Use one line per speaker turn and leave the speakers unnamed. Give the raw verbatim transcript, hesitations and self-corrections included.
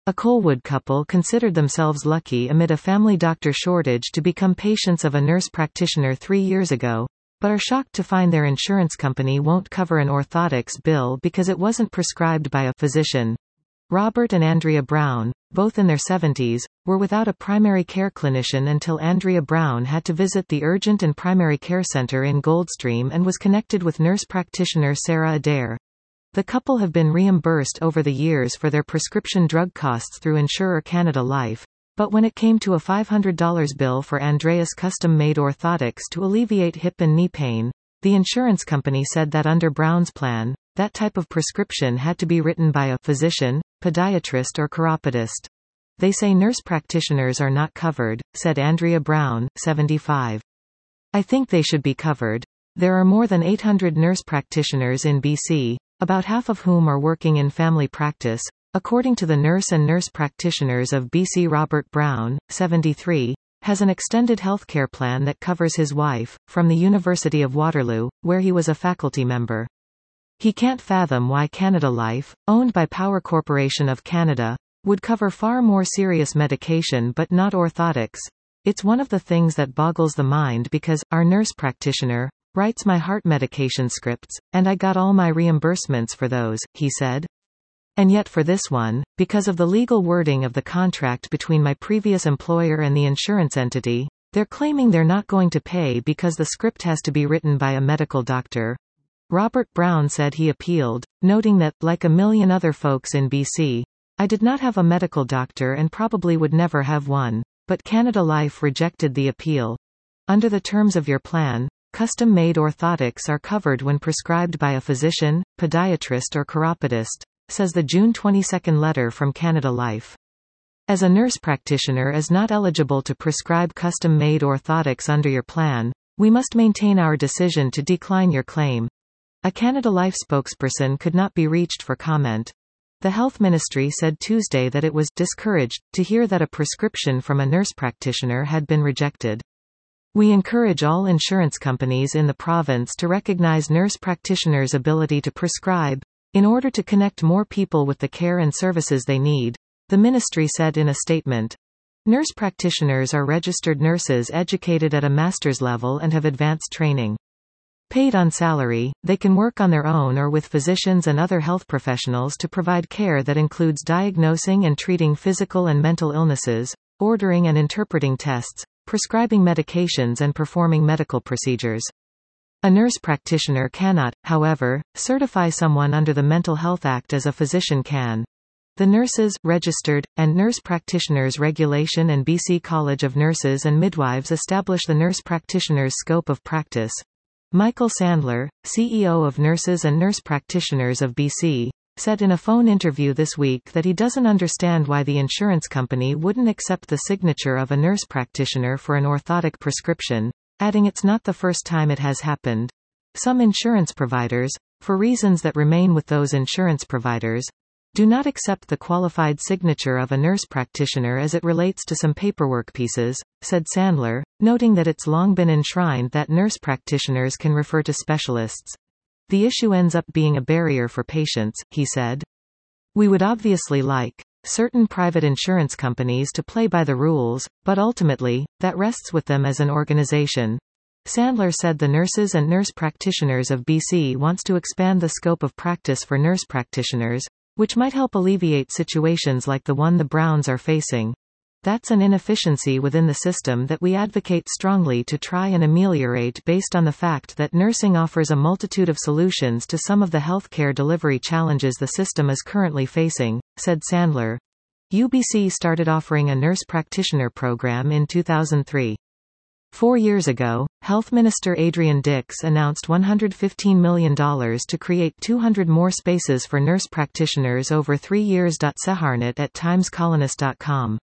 A Colwood couple considered themselves lucky amid a family doctor shortage to become patients of a nurse practitioner three years ago, but are shocked to find their insurance company won't cover an orthotics bill because it wasn't prescribed by a physician. Robert and Andrea Brown, both in their seventies, were without a primary care clinician until Andrea Brown had to visit the Urgent and Primary Care Center in Goldstream and was connected with nurse practitioner Sarah Adair. The couple have been reimbursed over the years for their prescription drug costs through insurer Canada Life, but when it came to a five hundred dollar bill for Andrea's custom-made orthotics to alleviate hip and knee pain, the insurance company said that under Brown's plan, that type of prescription had to be written by a physician, podiatrist or chiropodist. They say nurse practitioners are not covered, said Andrea Brown, seventy-five. I think they should be covered. There are more than eight hundred nurse practitioners in B C, about half of whom are working in family practice, according to the Nurse and Nurse Practitioners of B C. Robert Brown, seventy-three, has an extended healthcare plan that covers his wife, from the University of Waterloo, where he was a faculty member. He can't fathom why Canada Life, owned by Power Corporation of Canada, would cover far more serious medication but not orthotics. It's one of the things that boggles the mind because, our nurse practitioner, writes my heart medication scripts, and I got all my reimbursements for those, he said. And yet for this one, because of the legal wording of the contract between my previous employer and the insurance entity, they're claiming they're not going to pay because the script has to be written by a medical doctor. Robert Brown said he appealed, noting that, like a million other folks in B C, I did not have a medical doctor and probably would never have one, but Canada Life rejected the appeal. Under the terms of your plan, custom-made orthotics are covered when prescribed by a physician, podiatrist or chiropodist, says the June twenty-second letter from Canada Life. As a nurse practitioner is not eligible to prescribe custom-made orthotics under your plan, we must maintain our decision to decline your claim. A Canada Life spokesperson could not be reached for comment. The Health Ministry said Tuesday that it was discouraged to hear that a prescription from a nurse practitioner had been rejected. We encourage all insurance companies in the province to recognize nurse practitioners' ability to prescribe, in order to connect more people with the care and services they need, the ministry said in a statement. Nurse practitioners are registered nurses educated at a master's level and have advanced training. Paid on salary, they can work on their own or with physicians and other health professionals to provide care that includes diagnosing and treating physical and mental illnesses, ordering and interpreting tests, prescribing medications and performing medical procedures. A nurse practitioner cannot, however, certify someone under the Mental Health Act as a physician can. The Nurses, Registered, and Nurse Practitioners Regulation and B C College of Nurses and Midwives establish the nurse practitioner's scope of practice. Michael Sandler, C E O of Nurses and Nurse Practitioners of B C, said in a phone interview this week that he doesn't understand why the insurance company wouldn't accept the signature of a nurse practitioner for an orthotic prescription, adding it's not the first time it has happened. Some insurance providers, for reasons that remain with those insurance providers, do not accept the qualified signature of a nurse practitioner as it relates to some paperwork pieces, said Sandler, noting that it's long been enshrined that nurse practitioners can refer to specialists. The issue ends up being a barrier for patients, he said. We would obviously like certain private insurance companies to play by the rules, but ultimately, that rests with them as an organization. Sandler said the Nurses and Nurse Practitioners of B C wants to expand the scope of practice for nurse practitioners, which might help alleviate situations like the one the Browns are facing. That's an inefficiency within the system that we advocate strongly to try and ameliorate based on the fact that nursing offers a multitude of solutions to some of the healthcare delivery challenges the system is currently facing, said Sandler. U B C started offering a nurse practitioner program in two thousand three. Four years ago, Health Minister Adrian Dix announced one hundred fifteen million dollars to create two hundred more spaces for nurse practitioners over three years. Seharnat at times colonist dot com